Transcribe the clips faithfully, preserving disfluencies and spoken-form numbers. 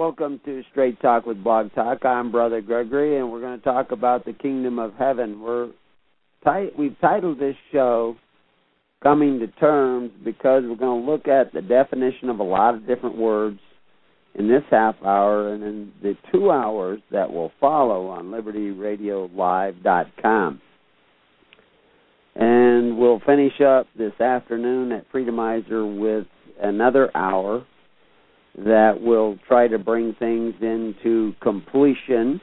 welcome to Straight Talk with Blog Talk. I'm Brother Gregory, and we're going to talk about the Kingdom of Heaven. We're tit- we've titled this show Coming to Terms because we're going to look at the definition of a lot of different words in this half hour and in the two hours that will follow on Liberty Radio Live dot com. And we'll finish up this afternoon at Freedomizer with another hour that will try to bring things into completion.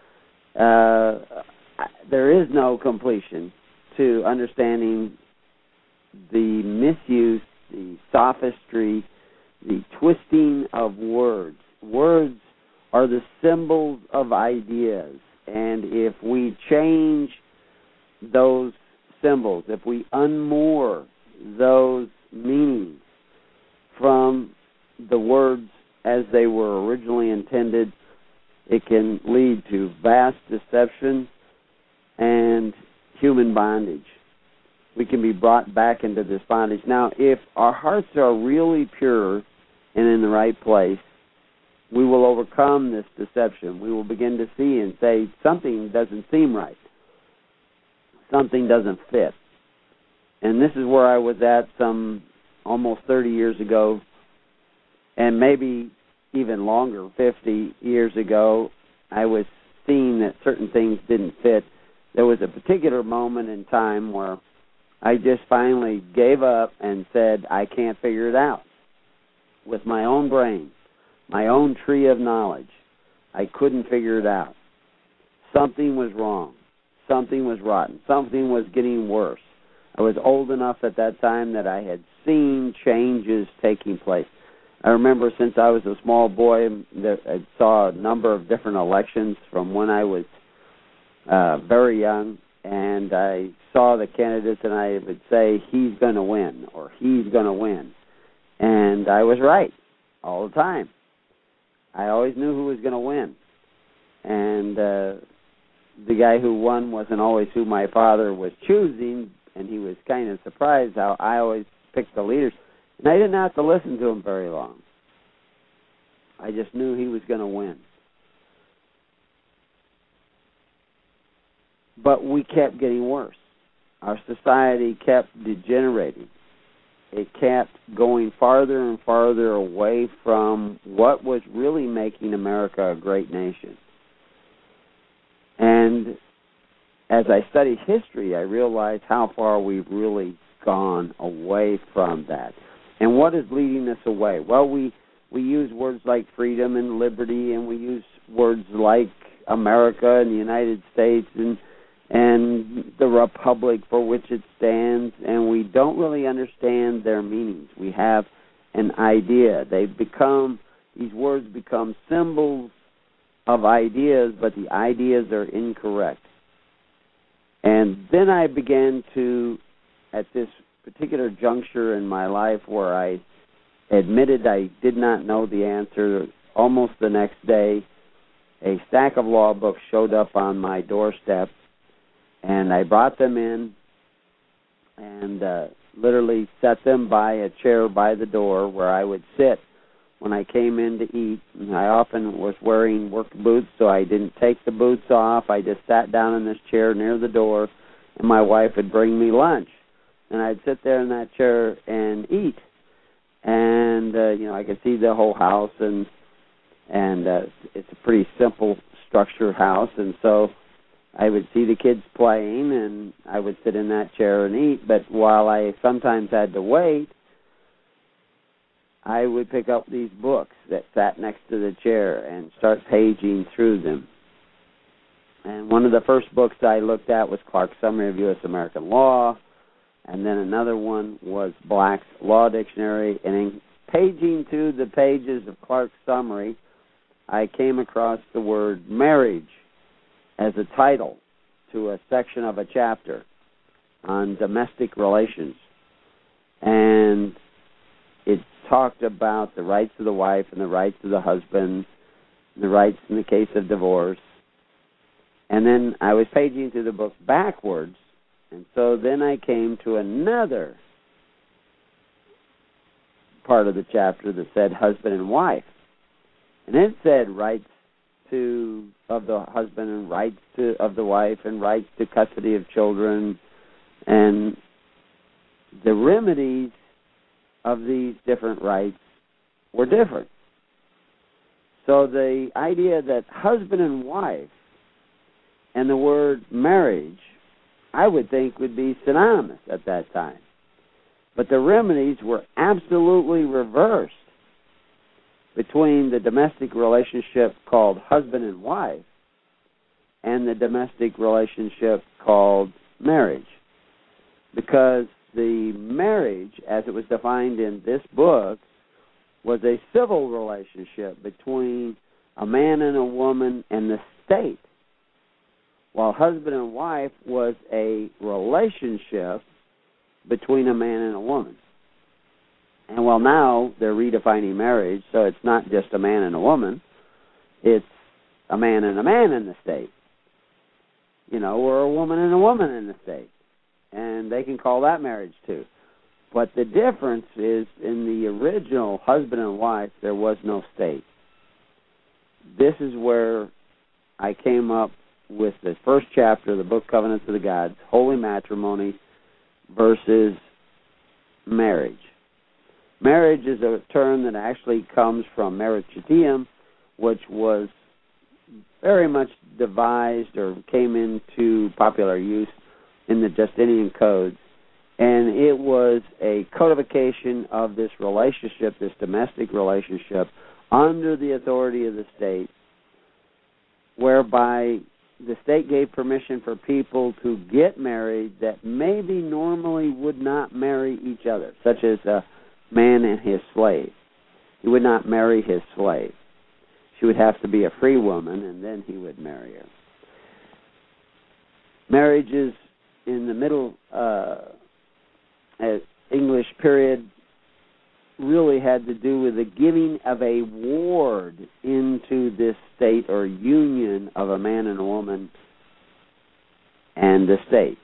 Uh, there is no completion to understanding the misuse, the sophistry, the twisting of words. Words are the symbols of ideas, and if we change those symbols, if we unmoor those meanings from the words as they were originally intended, it can lead to vast deception and human bondage. We can be brought back into this bondage. Now, if our hearts are really pure and in the right place, we will overcome this deception. We will begin to see and say, something doesn't seem right. Something doesn't fit. And this is where I was at some almost thirty years ago, and maybe even longer, fifty years ago. I was seeing that certain things didn't fit. There was a particular moment in time where I just finally gave up and said, I can't figure it out. With my own brain, my own tree of knowledge, I couldn't figure it out. Something was wrong. Something was rotten. Something was getting worse. I was old enough at that time that I had seen changes taking place. I remember since I was a small boy that I saw a number of different elections from when I was uh, very young, and I saw the candidates and I would say, he's going to win, or he's going to win. And I was right all the time. I always knew who was going to win. And uh, the guy who won wasn't always who my father was choosing, and he was kind of surprised how I always picked the leaders. And I didn't have to listen to him very long. I just knew he was going to win. But we kept getting worse. Our society kept degenerating. It kept going farther and farther away from what was really making America a great nation. And as I studied history, I realized how far we've really gone away from that. And what is leading us away? Well, we, we use words like freedom and liberty, and we use words like America and the United States and and the republic for which it stands, and we don't really understand their meanings. We have an idea. They become, these words become symbols of ideas, but the ideas are incorrect. And then I began to, at this particular juncture in my life where I admitted I did not know the answer, almost the next day, a stack of law books showed up on my doorstep, and I brought them in and uh, literally set them by a chair by the door where I would sit when I came in to eat. And I often was wearing work boots, so I didn't take the boots off. I just sat down in this chair near the door, and my wife would bring me lunch. And I'd sit there in that chair and eat. And, uh, you know, I could see the whole house, and and uh, it's a pretty simple structured house. And so I would see the kids playing, and I would sit in that chair and eat. But while I sometimes had to wait, I would pick up these books that sat next to the chair and start paging through them. And one of the first books I looked at was Clark's Summary of U S American Law, and then another one was Black's Law Dictionary. And in paging through the pages of Clark's Summary, I came across the word marriage as a title to a section of a chapter on domestic relations. And it talked about the rights of the wife and the rights of the husband, and the rights in the case of divorce. And then I was paging through the book backwards, and so then I came to another part of the chapter that said husband and wife. And it said rights to of the husband and rights to of the wife and rights to custody of children, and the remedies of these different rights were different. So the idea that husband and wife and the word marriage, I would think, would be synonymous at that time. But the remedies were absolutely reversed between the domestic relationship called husband and wife and the domestic relationship called marriage. Because the marriage, as it was defined in this book, was a civil relationship between a man and a woman and the state, while husband and wife was a relationship between a man and a woman. And well, now they're redefining marriage, so it's not just a man and a woman, it's a man and a man in the state, you know, or a woman and a woman in the state. And they can call that marriage too. But the difference is, in the original husband and wife, there was no state. This is where I came up with the first chapter of the book Covenants of the Gods, holy matrimony versus marriage. Marriage is a term that actually comes from marriageteum, which was very much devised or came into popular use in the Justinian codes. And it was a codification of this relationship, this domestic relationship, under the authority of the state, whereby the state gave permission for people to get married that maybe normally would not marry each other, such as a man and his slave. He would not marry his slave. She would have to be a free woman, and then he would marry her. Marriages in the Middle uh, English period really had to do with the giving of a ward into this state or union of a man and a woman and the state.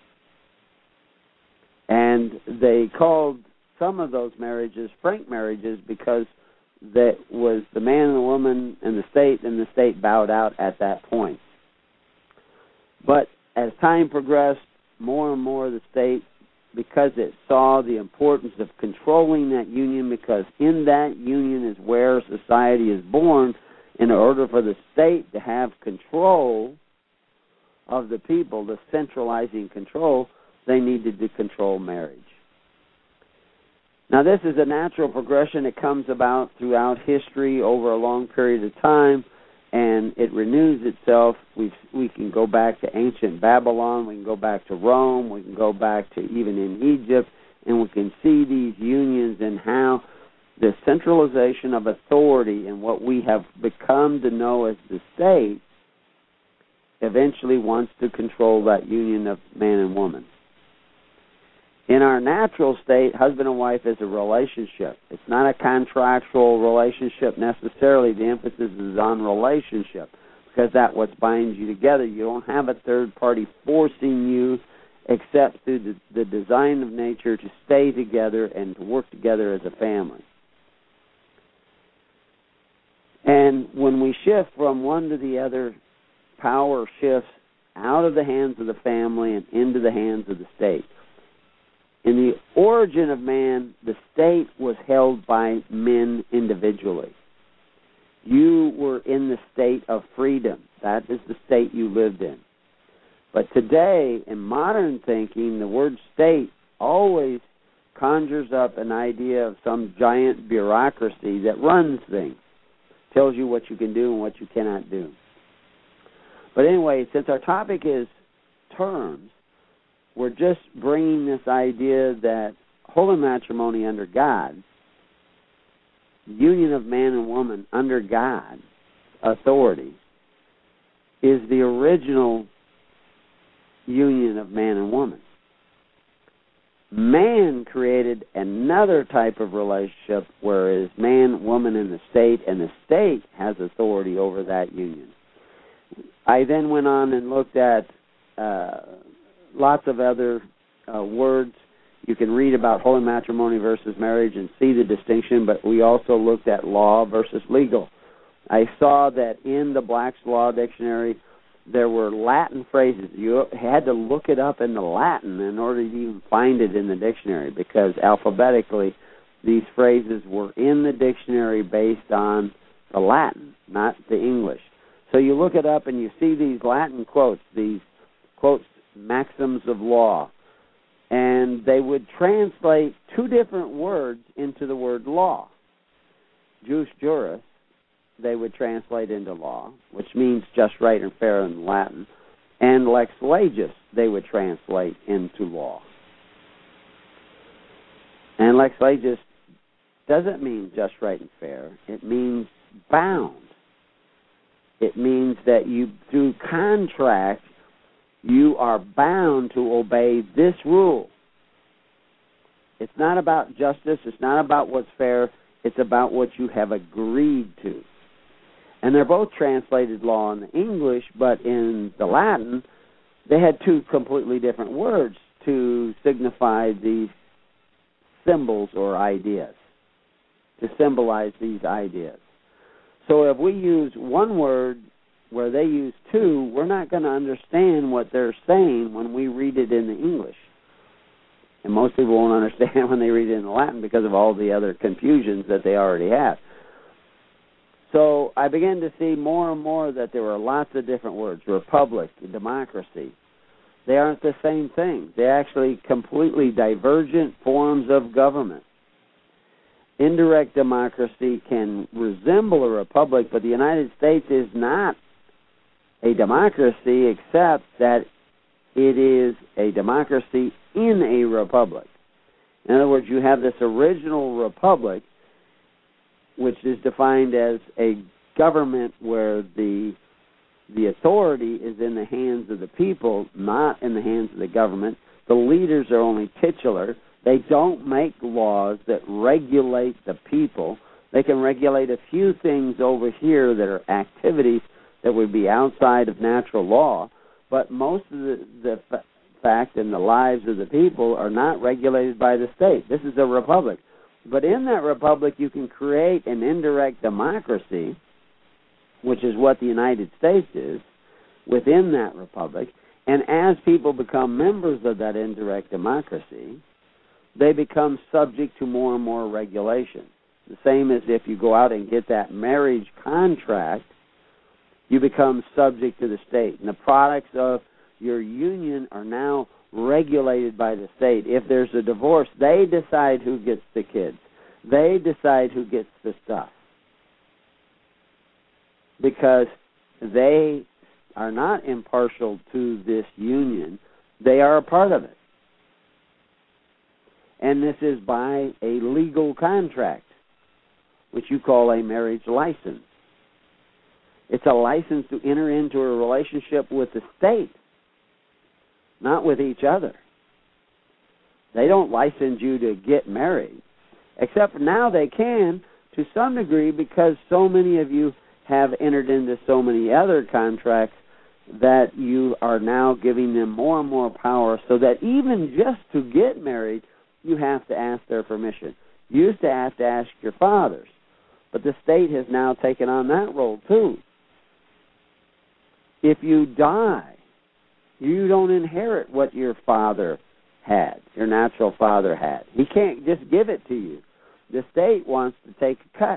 And they called some of those marriages frank marriages because that was the man and the woman and the state, and the state bowed out at that point. But as time progressed, more and more the state, because it saw the importance of controlling that union, because in that union is where society is born, in order for the state to have control of the people, the centralizing control, they needed to control marriage. Now, this is a natural progression. It comes about throughout history over a long period of time, and it renews itself. We we can go back to ancient Babylon, we can go back to Rome, we can go back to even in Egypt, and we can see these unions and how the centralization of authority and what we have become to know as the state eventually wants to control that union of man and woman. In our natural state, husband and wife is a relationship. It's not a contractual relationship necessarily. The emphasis is on relationship because that's what binds you together. You don't have a third party forcing you except through the, the design of nature to stay together and to work together as a family. And when we shift from one to the other, power shifts out of the hands of the family and into the hands of the state. In the origin of man, the state was held by men individually. You were in the state of freedom. That is the state you lived in. But today, in modern thinking, the word state always conjures up an idea of some giant bureaucracy that runs things, tells you what you can do and what you cannot do. But anyway, since our topic is terms, we're just bringing this idea that holy matrimony under God, union of man and woman under God's authority, is the original union of man and woman. Man created another type of relationship, whereas man, woman, and the state, and the state has authority over that union. I then went on and looked at uh, lots of other uh, words. You can read about holy matrimony versus marriage and see the distinction, but we also looked at law versus legal. I saw that in the Black's Law Dictionary there were Latin phrases. You had to look it up in the Latin in order to even find it in the dictionary, because alphabetically these phrases were in the dictionary based on the Latin, not the English. So you look it up and you see these Latin quotes, these quotes, maxims of law, and they would translate two different words into the word law. Jus juris, they would translate into law, which means just, right, and fair in Latin, and lex legis, they would translate into law. And lex legis doesn't mean just, right, and fair. It means bound. It means that you, through contract, you are bound to obey this rule. It's not about justice. It's not about what's fair. It's about what you have agreed to. And they're both translated law in English, but in the Latin, they had two completely different words to signify these symbols or ideas, to symbolize these ideas. So if we use one word where they use two, we're not going to understand what they're saying when we read it in the English. And most people won't understand when they read it in the Latin because of all the other confusions that they already have. So I began to see more and more that there were lots of different words. Republic, democracy. They aren't the same thing. They're actually completely divergent forms of government. Indirect democracy can resemble a republic, but the United States is not a democracy except that it is a democracy in a republic. In other words, you have this original republic, which is defined as a government where the the authority is in the hands of the people, not in the hands of the government. The leaders are only titular. They don't make laws that regulate the people. They can regulate a few things over here that are activities that would be outside of natural law, but most of the, the f- fact and the lives of the people are not regulated by the state. This is a republic. But in that republic, you can create an indirect democracy, which is what the United States is, within that republic. And as people become members of that indirect democracy, they become subject to more and more regulation. The same as if you go out and get that marriage contract, you become subject to the state. And the products of your union are now regulated by the state. If there's a divorce, they decide who gets the kids. They decide who gets the stuff. Because they are not impartial to this union. They are a part of it. And this is by a legal contract, which you call a marriage license. It's a license to enter into a relationship with the state, not with each other. They don't license you to get married, except now they can to some degree because so many of you have entered into so many other contracts that you are now giving them more and more power, so that even just to get married, you have to ask their permission. You used to have to ask your fathers, but the state has now taken on that role too. If you die, you don't inherit what your father had, your natural father had. He can't just give it to you. The state wants to take a cut,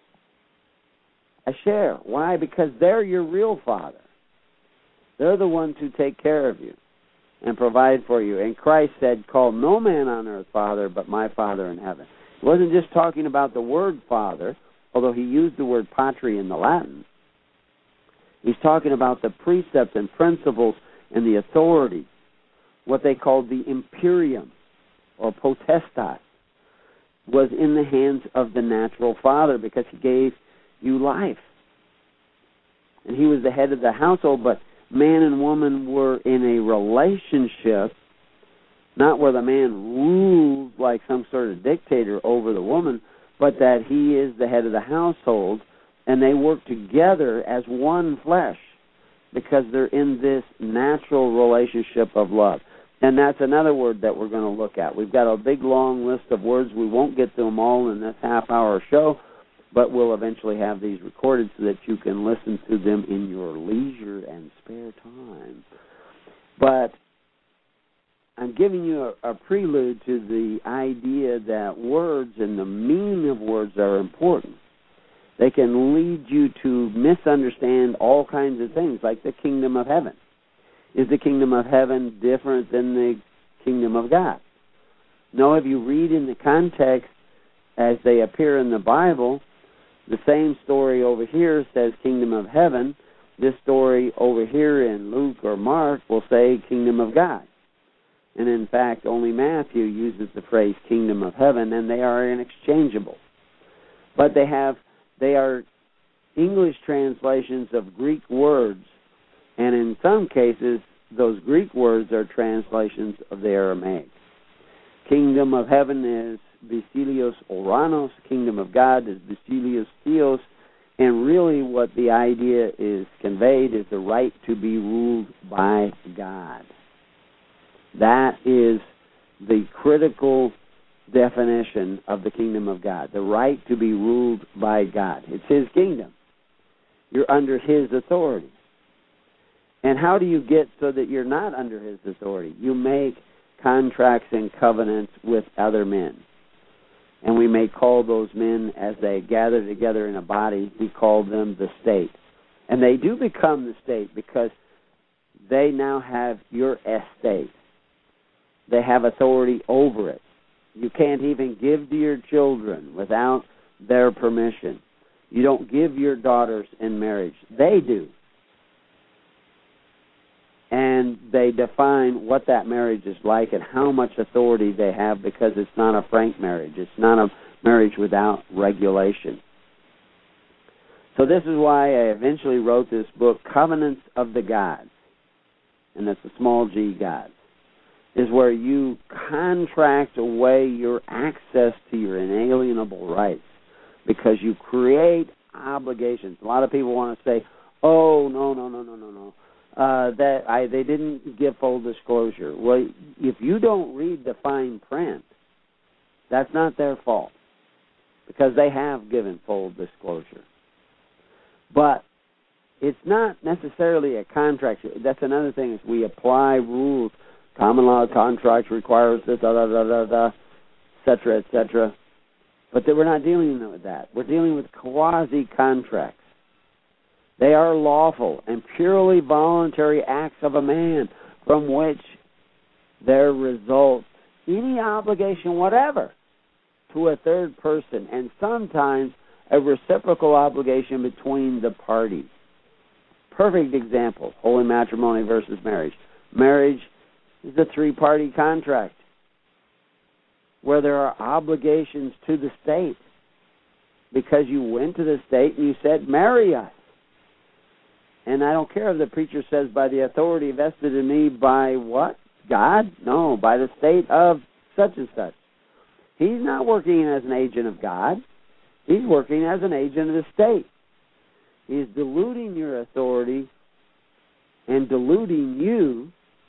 a share. Why? Because they're your real father. They're the ones who take care of you and provide for you. And Christ said, call no man on earth father but my Father in heaven. He wasn't just talking about the word father, although he used the word patri in the Latin. He's talking about the precepts and principles and the authority, what they called the imperium or potestas, was in the hands of the natural father because he gave you life. And he was the head of the household, but man and woman were in a relationship, not where the man ruled like some sort of dictator over the woman, but that he is the head of the household, and they work together as one flesh because they're in this natural relationship of love. And that's another word that we're going to look at. We've got a big, long list of words. We won't get to them all in this half-hour show, but we'll eventually have these recorded so that you can listen to them in your leisure and spare time. But I'm giving you a, a prelude to the idea that words and the meaning of words are important. They can lead you to misunderstand all kinds of things, like the kingdom of heaven. Is the kingdom of heaven different than the kingdom of God? No, if you read in the context as they appear in the Bible, the same story over here says kingdom of heaven. This story over here in Luke or Mark will say kingdom of God. And in fact, only Matthew uses the phrase kingdom of heaven, and they are interchangeable. But they have they are English translations of Greek words, and in some cases, those Greek words are translations of the Aramaic. Kingdom of heaven is Basilios Oranos. Kingdom of God is Basilios Theos. And really what the idea is conveyed is the right to be ruled by God. That is the critical definition of the kingdom of God, the right to be ruled by God. It's His kingdom. You're under His authority. And how do you get so that you're not under His authority? You make contracts and covenants with other men. And we may call those men, as they gather together in a body, we call them the state. And they do become the state because they now have your estate. They have authority over it. You can't even give to your children without their permission. You don't give your daughters in marriage. They do. And they define what that marriage is like and how much authority they have, because it's not a frank marriage. It's not a marriage without regulation. So this is why I eventually wrote this book, Covenants of the Gods, and that's a small g gods, is where you contract away your access to your inalienable rights because you create obligations. A lot of people want to say, oh, no, no, no, no, no, no. Uh, that I, they didn't give full disclosure. Well, if you don't read the fine print, that's not their fault, because they have given full disclosure. But it's not necessarily a contract. That's another thing, is we apply rules. Common law contract requires this, da da da da da, et cetera, et cetera. But we're not dealing with that. We're dealing with quasi-contracts. They are lawful and purely voluntary acts of a man from which there results any obligation whatever to a third person, and sometimes a reciprocal obligation between the parties. Perfect example, holy matrimony versus marriage. Marriage is a three-party contract where there are obligations to the state because you went to the state and you said, marry us. And I don't care if the preacher says, by the authority vested in me by what? God? No, by the state of such and such. He's not working as an agent of God. He's working as an agent of the state. He's diluting your authority and deluding you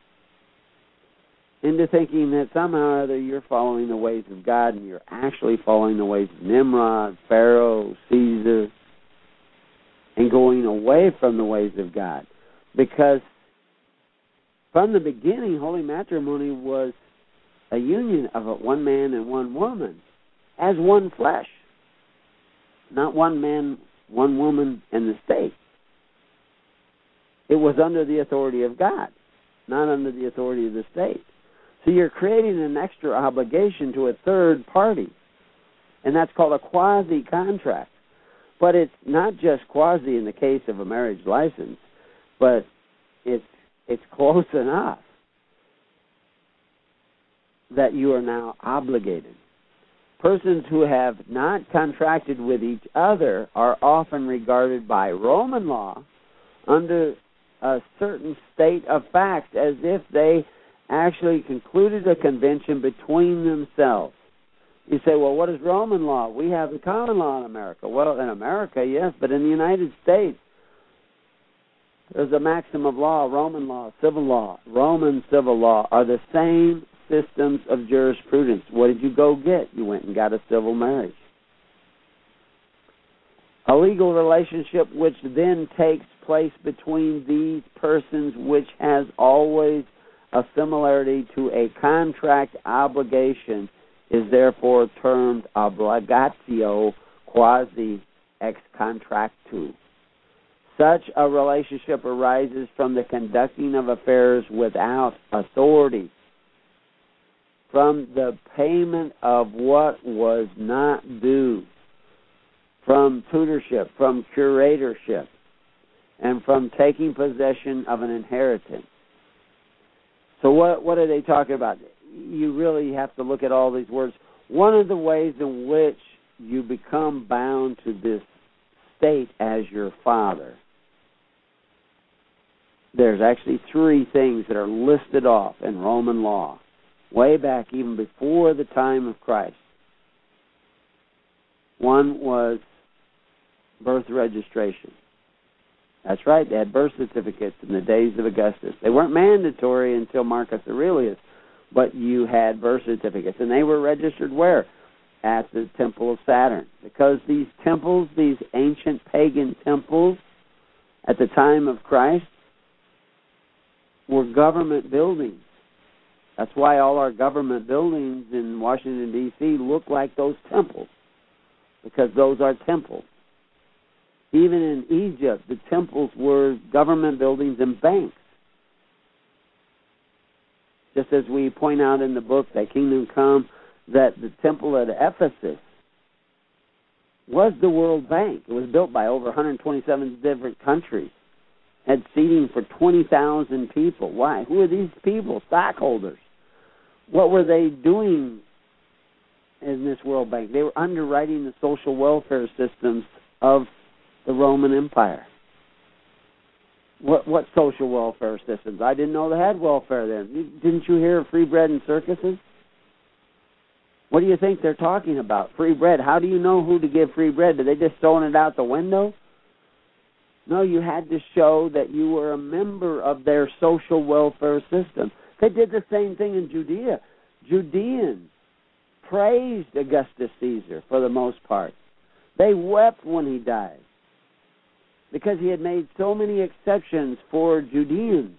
into thinking that somehow or other you're following the ways of God, and you're actually following the ways of Nimrod, Pharaoh, Caesar, and going away from the ways of God. Because from the beginning, holy matrimony was a union of a one man and one woman as one flesh. Not one man, one woman, and the state. It was under the authority of God, not under the authority of the state. So you're creating an extra obligation to a third party, and that's called a quasi-contract. But it's not just quasi in the case of a marriage license, but it's it's close enough that you are now obligated. Persons who have not contracted with each other are often regarded by Roman law under a certain state of facts as if they actually concluded a convention between themselves. You say, well, what is Roman law? We have the common law in America. Well, in America, yes, but in the United States, there's a maxim of law, Roman law, civil law. Roman civil law are the same systems of jurisprudence. What did you go get? You went and got a civil marriage. A legal relationship which then takes place between these persons, which has always a similarity to a contract obligation, is therefore termed obligatio quasi ex contractu. Such a relationship arises from the conducting of affairs without authority, from the payment of what was not due, from tutorship, from curatorship, and from taking possession of an inheritance. So what what are they talking about? You really have to look at all these words. One of the ways in which you become bound to this state as your father, there's actually three things that are listed off in Roman law, way back even before the time of Christ. One was birth registration. That's right, they had birth certificates in the days of Augustus. They weren't mandatory until Marcus Aurelius, but you had birth certificates, and they were registered where? At the Temple of Saturn. Because these temples, these ancient pagan temples, at the time of Christ, were government buildings. That's why all our government buildings in Washington, D C look like those temples, because those are temples. Even in Egypt, the temples were government buildings and banks. Just as we point out in the book, Thy Kingdom Come, that the temple at Ephesus was the World Bank. It was built by over one hundred twenty-seven different countries. Had seating for twenty thousand people. Why? Who are these people? Stockholders. What were they doing in this World Bank? They were underwriting the social welfare systems of the Roman Empire. What what social welfare systems? I didn't know they had welfare then. Didn't you hear of free bread and circuses? What do you think they're talking about? Free bread. How do you know who to give free bread? Did they just throwing it out the window? No, you had to show that you were a member of their social welfare system. They did the same thing in Judea. Judeans praised Augustus Caesar for the most part. They wept when he died because he had made so many exceptions for Judeans.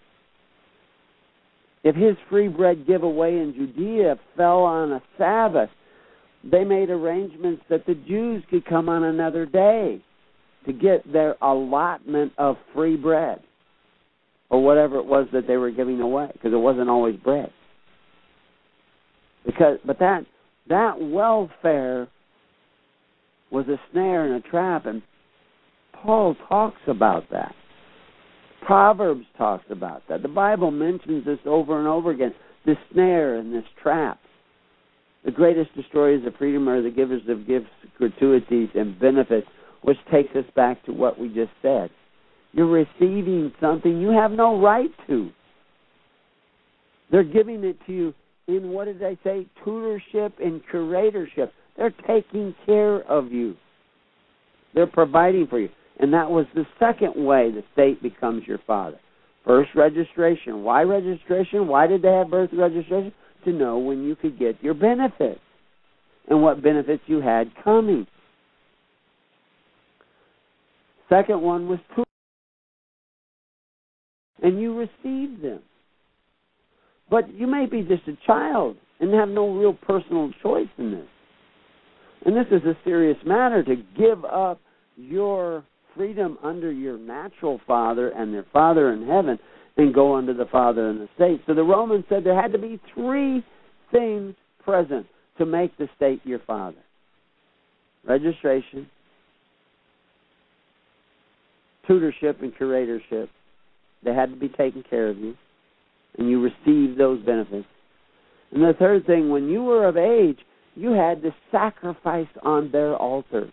If his free bread giveaway in Judea fell on a Sabbath, they made arrangements that the Jews could come on another day to get their allotment of free bread, or whatever it was that they were giving away, because it wasn't always bread. Because, but that that welfare was a snare and a trap, and Paul talks about that. Proverbs talks about that. The Bible mentions this over and over again, this snare and this trap. The greatest destroyers of freedom are the givers of gifts, gratuities, and benefits, which takes us back to what we just said. You're receiving something you have no right to. They're giving it to you in, what did they say, tutorship and curatorship. They're taking care of you. They're providing for you. And that was the second way the state becomes your father. First, registration. Why registration? Why did they have birth registration? To know when you could get your benefits and what benefits you had coming. Second one was tutorship. And you received them. But you may be just a child and have no real personal choice in this. And this is a serious matter, to give up your freedom under your natural father and their father in heaven and go under the father in the state. So the Romans said there had to be three things present to make the state your father. Registration, tutorship and curatorship. They had to be taking care of you, and you received those benefits. And the third thing, when you were of age, you had to sacrifice on their altars.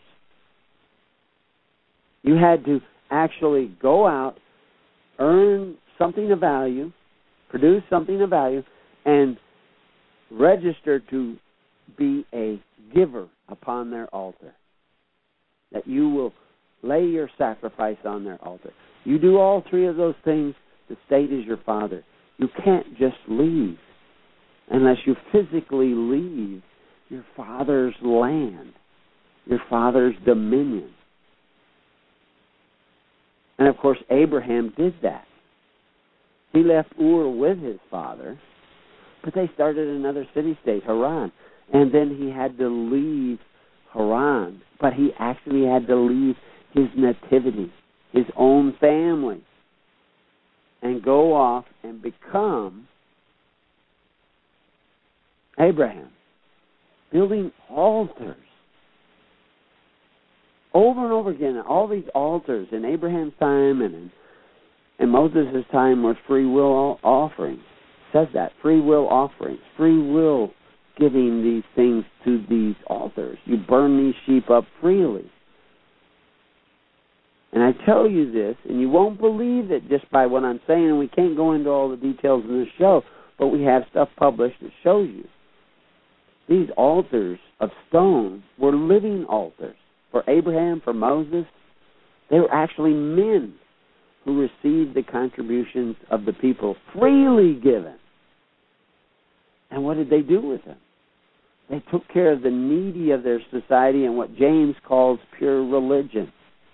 You had to actually go out, earn something of value, produce something of value, and register to be a giver upon their altar. That you will lay your sacrifice on their altar. You do all three of those things, the state is your father. You can't just leave unless you physically leave your father's land, your father's dominion. And, of course, Abraham did that. He left Ur with his father, but they started another city-state, Haran. And then he had to leave Haran, but he actually had to leave his nativity, his own family, and go off and become Abraham, building altars. Over and over again, all these altars in Abraham's time and in, in Moses' time was free will offerings. It says that, free will offerings, free will giving these things to these altars. You burn these sheep up freely. And I tell you this, and you won't believe it just by what I'm saying, and we can't go into all the details in this show, but we have stuff published that shows you. These altars of stone were living altars. For Abraham, for Moses, they were actually men who received the contributions of the people freely given. And what did they do with them? They took care of the needy of their society in what James calls pure religion.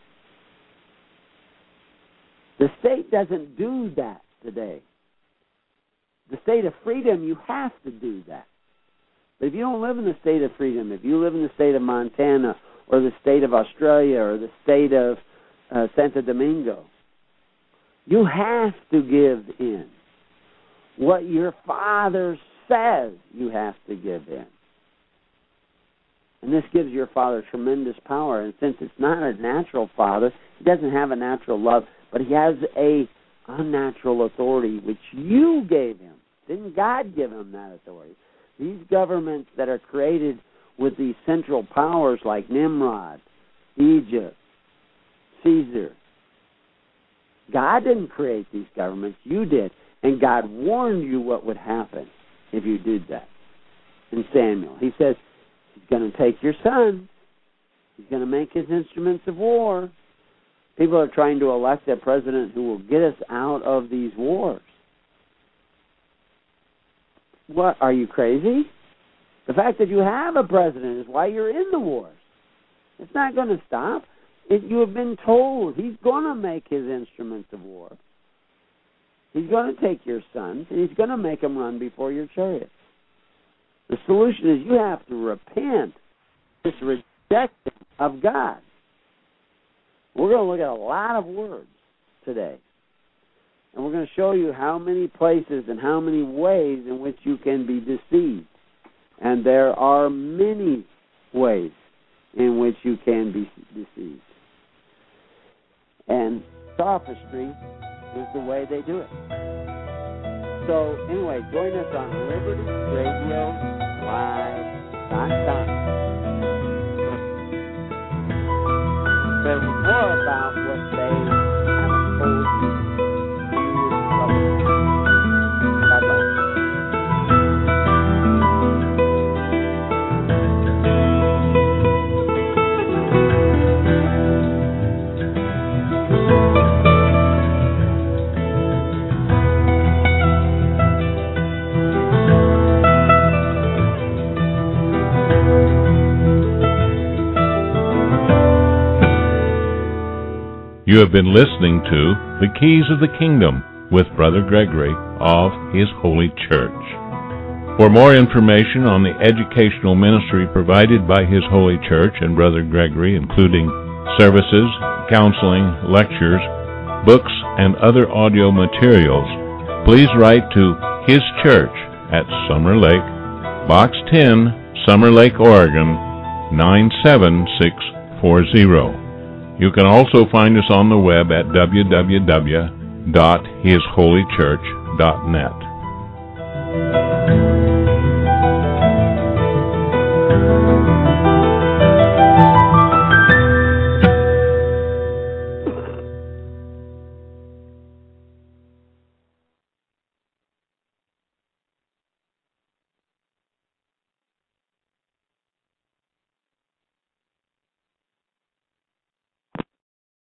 The state doesn't do that today. The state of freedom, you have to do that. But if you don't live in the state of freedom, if you live in the state of Montana or the state of Australia or the state of uh, Santo Domingo, you have to give in. What your Father says you have to give in. And this gives your Father tremendous power. And since it's not a natural Father, He doesn't have a natural love, but He has a unnatural authority which you gave Him. Didn't God give Him that authority? These governments that are created with these central powers like Nimrod, Egypt, Caesar, God didn't create these governments. You did. And God warned you what would happen if you did that. In Samuel, He says, He's going to take your son. He's going to make His instruments of war. People are trying to elect a president who will get us out of these wars. What, are you crazy? The fact that you have a president is why you're in the wars. It's not going to stop. It, you have been told He's going to make His instruments of war. He's going to take your sons, and He's going to make them run before your chariots. The solution is you have to repent this rejection of God. We're going to look at a lot of words today. And we're going to show you how many places and how many ways in which you can be deceived. And there are many ways in which you can be deceived. And sophistry is the way they do it. So, anyway, join us on Liberty Radio Live dot com. There's more about what they have told you. God bless. You have been listening to The Keys of the Kingdom with Brother Gregory of His Holy Church. For more information on the educational ministry provided by His Holy Church and Brother Gregory, including services, counseling, lectures, books, and other audio materials, please write to His Church at Summer Lake, Box ten, Summer Lake, Oregon, nine seven six four zero. You can also find us on the web at w w w dot his holy church dot net.